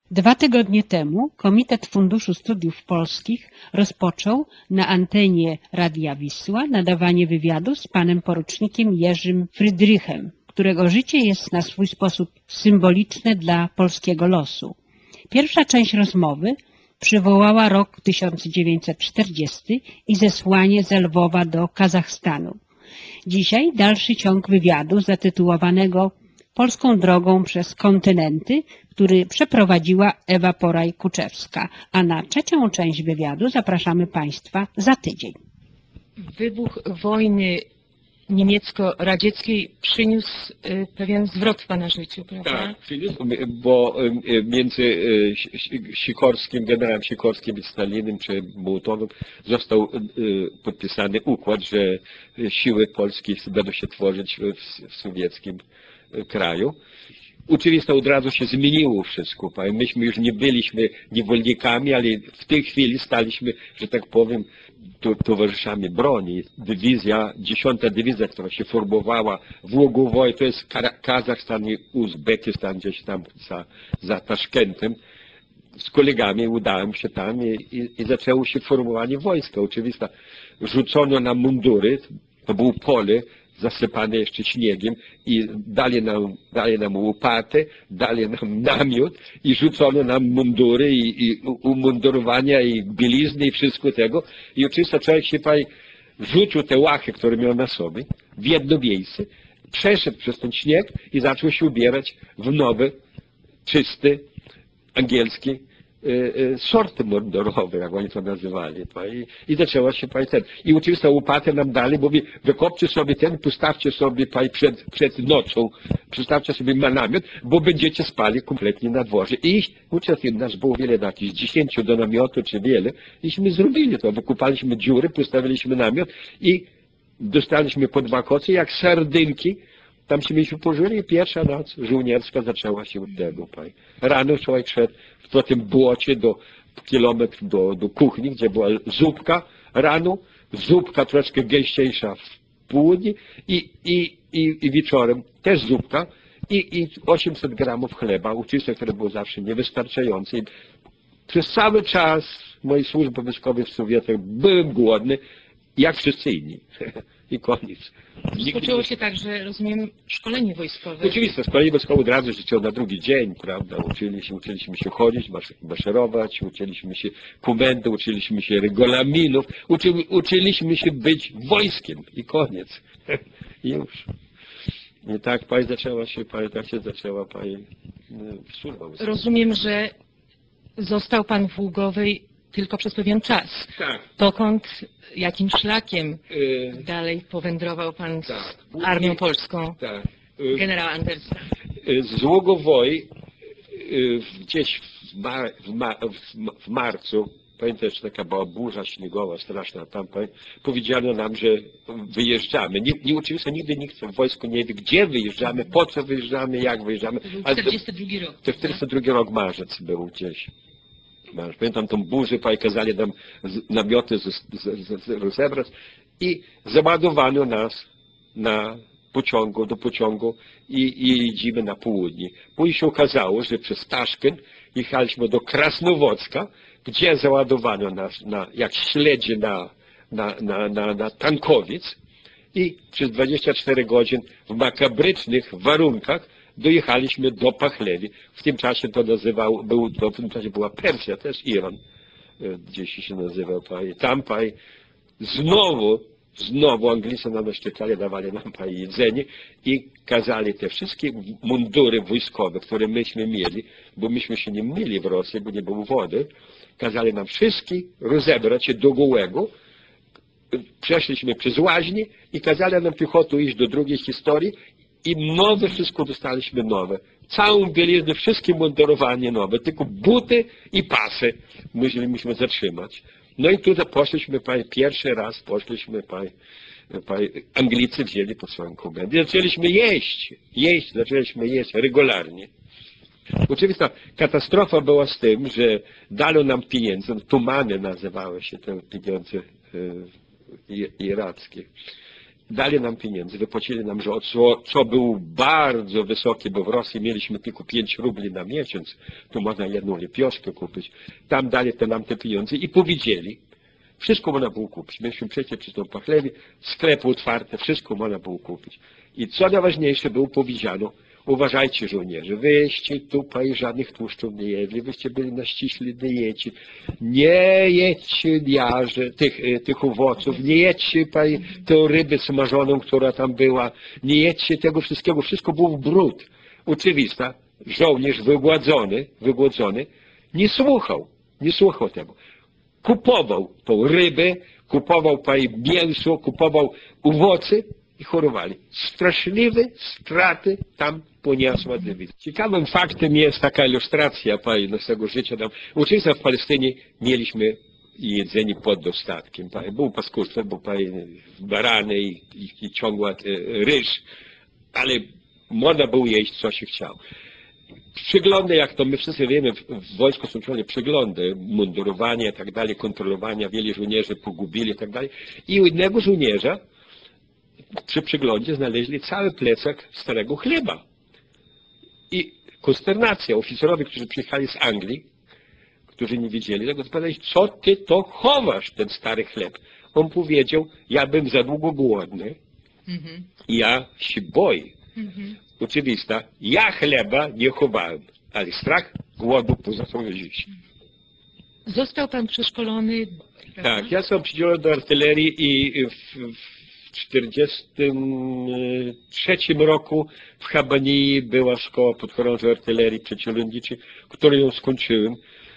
2 tygodnie temu Komitet Funduszu Studiów Polskich rozpoczął na antenie Radia Wisła nadawanie wywiadu z panem porucznikiem Jerzym Frydrychem, którego życie jest na swój sposób symboliczne dla polskiego losu. Pierwsza część rozmowy przywołała rok 1940 i zesłanie ze Lwowa do Kazachstanu. Dzisiaj dalszy ciąg wywiadu zatytułowanego Polską drogą przez kontynenty, który przeprowadziła Ewa Poraj-Kuczewska, a na trzecią część wywiadu zapraszamy Państwa za tydzień. Wybuch wojny niemiecko-radzieckiej przyniósł pewien zwrot w Pana życiu, prawda? Tak, przyniósł, bo między generałem Sikorskim i Stalinem czy Mołotowem został podpisany układ, że siły polskie będą się tworzyć w sowieckim kraju. Oczywiście od razu się zmieniło wszystko. Myśmy już nie byliśmy niewolnikami, ale w tej chwili staliśmy, że tak powiem, towarzyszami broni. Dywizja, 10. dywizja, która się formowała w Łogowej, to jest Kazachstan i Uzbekistan, gdzieś tam za Taszkentem. Z kolegami udałem się tam i zaczęło się formowanie wojska. Oczywiście rzucono nam mundury, to było pole zasypane jeszcze śniegiem i dali nam łopatę, dali nam namiot i rzucono nam mundury i umundurowania i bielizny i wszystko tego. I oczywiście człowiek się rzucił te łachy, które miał na sobie, w jedno miejsce, przeszedł przez ten śnieg i zaczął się ubierać w nowe, czyste, angielskie sorty mundurowe, jak oni to nazywali. I zaczęła się ten. I oczywiście łopatę nam dali, mówi, wykopcie sobie postawcie sobie przed nocą, przystawcie sobie namiot, bo będziecie spali kompletnie na dworze. I oczywiście nas było wiele, jakieś 10 do namiotu, czy wiele, iśmy zrobili to. Wykopaliśmy dziury, postawiliśmy namiot i dostaliśmy po 2 koce, jak sardynki. Tam się mieliśmy pożyli i pierwsza noc żołnierska zaczęła się od tego. Rano człowiek szedł po tym błocie kilometr do kuchni, gdzie była zupka rano, zupka troszkę gęściejsza w południe i wieczorem też zupka i 800 gramów chleba, oczywiście, które było zawsze niewystarczające. I przez cały czas mojej służby wojskowej w Sowietach byłem głodny, jak wszyscy inni. I koniec. Rozpoczęło się także, rozumiem, szkolenie wojskowe. Oczywiście, szkolenie wojskowe od razu życie na drugi dzień, prawda? Uczyliśmy się chodzić, maszerować, uczyliśmy się komendy, uczyliśmy się regulaminów, uczyliśmy się być wojskiem i koniec. I już. I tak zaczęła się służba wojskowa. Rozumiem, że został Pan w Ługowej tylko przez pewien czas. Tak. Dokąd, jakim szlakiem dalej powędrował Pan z Armią Polską generała Andersa? Z Ługowej gdzieś w marcu, pamiętasz, taka była burza śniegowa straszna tam, powiedziano nam, że wyjeżdżamy. Oczywiście nigdy nikt w wojsku nie wie, gdzie wyjeżdżamy, po co wyjeżdżamy, jak wyjeżdżamy. To był 42 rok. To 42 rok marzec był gdzieś. Pamiętam tą burzę, kazali nam namioty rozebrać i załadowano nas do pociągu i jedziemy na południe. Później się okazało, że przez Taszkent jechaliśmy do Krasnowocka, gdzie załadowano nas jak śledzie na tankowiec i przez 24 godzin w makabrycznych warunkach dojechaliśmy do Pachlewi. W tym czasie w tym czasie była Persja, też Iran, gdzieś się nazywał. Tam znowu Anglicy nam naszczekali, dawali nam jedzenie i kazali te wszystkie mundury wojskowe, które myśmy mieli, bo myśmy się nie mieli w Rosji, bo nie było wody, kazali nam wszystkie rozebrać do gołego. Przeszliśmy przez łaźnie i kazali nam piechotą iść do drugiej historii i nowe wszystko dostaliśmy nowe. Całą bieliznę, wszystkie mundurowanie nowe, tylko buty i pasy musieliśmy zatrzymać. No i tutaj poszliśmy, pierwszy raz poszliśmy, Anglicy wzięli pod swoją komendę. Zaczęliśmy jeść regularnie. Oczywiście katastrofa była z tym, że dano nam pieniądze, tumany nazywały się te pieniądze irackie. dali nam pieniędzy, wypłacili nam, że co było bardzo wysokie, bo w Rosji mieliśmy tylko 5 rubli na miesiąc, tu można jedną lipioskę kupić. Tam dali nam te pieniądze i powiedzieli, wszystko można było kupić. Myśmy przecież przy tym pachlewie, sklepy otwarte, wszystko można było kupić. I co najważniejsze było powiedziano, uważajcie żołnierze, wyście tutaj żadnych tłuszczów nie jedli, wyście byli na ściślej diecie, nie jedźcie jarze, tych owoców, nie jedźcie tę rybę smażoną, która tam była, nie jedźcie tego wszystkiego, wszystko było w brud. Oczywista, żołnierz wygłodzony, nie słuchał tego. Kupował tą rybę, kupował mięso, kupował owoce i chorowali. Straszliwe straty tam poniosła dywizja. Ciekawym faktem jest taka ilustracja naszego życia. Oczywiście w Palestynie mieliśmy jedzenie pod dostatkiem. Było paskudstwo, bo barany i ciągła ryż, ale można było jeść, co się chciało. Przyglądy, jak to my wszyscy wiemy, w wojsku są ciągle przyglądy, mundurowanie i tak dalej, kontrolowania, wielu żołnierzy pogubili i tak dalej. I u jednego żołnierza przy przyglądzie znaleźli cały plecak starego chleba. I konsternacja, oficerowie, którzy przyjechali z Anglii, którzy nie wiedzieli tego, zapytali, co ty to chowasz, ten stary chleb? On powiedział, ja bym za długo głodny, ja się boję. Oczywista, ja chleba nie chowałem, ale strach głodu poza tą życie. Został pan przeszkolony? Tak, Prawda? ja zostałem przydzielony do artylerii i w 1943 roku w Habanii była szkoła podchorążej artylerii przeciwlotniczej, którą ją skończyłem.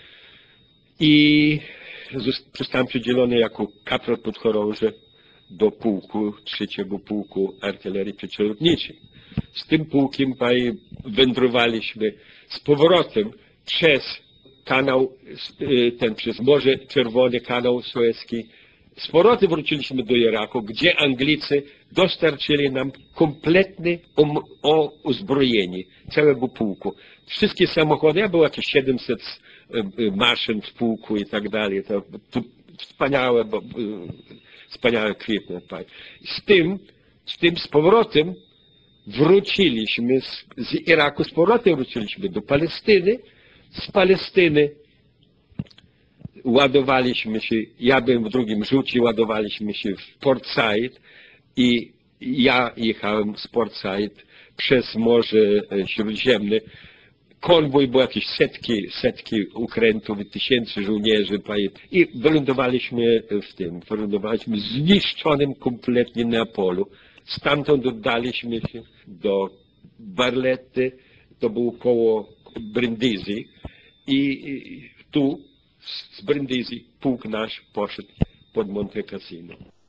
I zostałem przydzielony jako kapral podchorąży do pułku, 3. pułku artylerii przeciwlotniczej. Z tym pułkiem wędrowaliśmy z powrotem przez kanał, przez Morze Czerwone, kanał Suezki. Z powrotem wróciliśmy do Iraku, gdzie Anglicy dostarczyli nam kompletne uzbrojenie całego pułku. Wszystkie samochody, ja było jakieś 700 maszyn w pułku i tak dalej. To wspaniałe kwietnie. Z powrotem wróciliśmy z Iraku, z powrotem wróciliśmy do Palestyny. Z Palestyny ładowaliśmy się, ja byłem w drugim rzucie, ładowaliśmy się w Port Said i ja jechałem z Port Said przez Morze Śródziemne. Konwój był jakieś setki ukrętów, tysięcy żołnierzy i wylądowaliśmy wylądowaliśmy zniszczonym kompletnie Neapolu. Stamtąd oddaliśmy się do Barlety, to było koło Brindisi i tu z Brindisi pułk nasz poszedł pod Monte Cassino.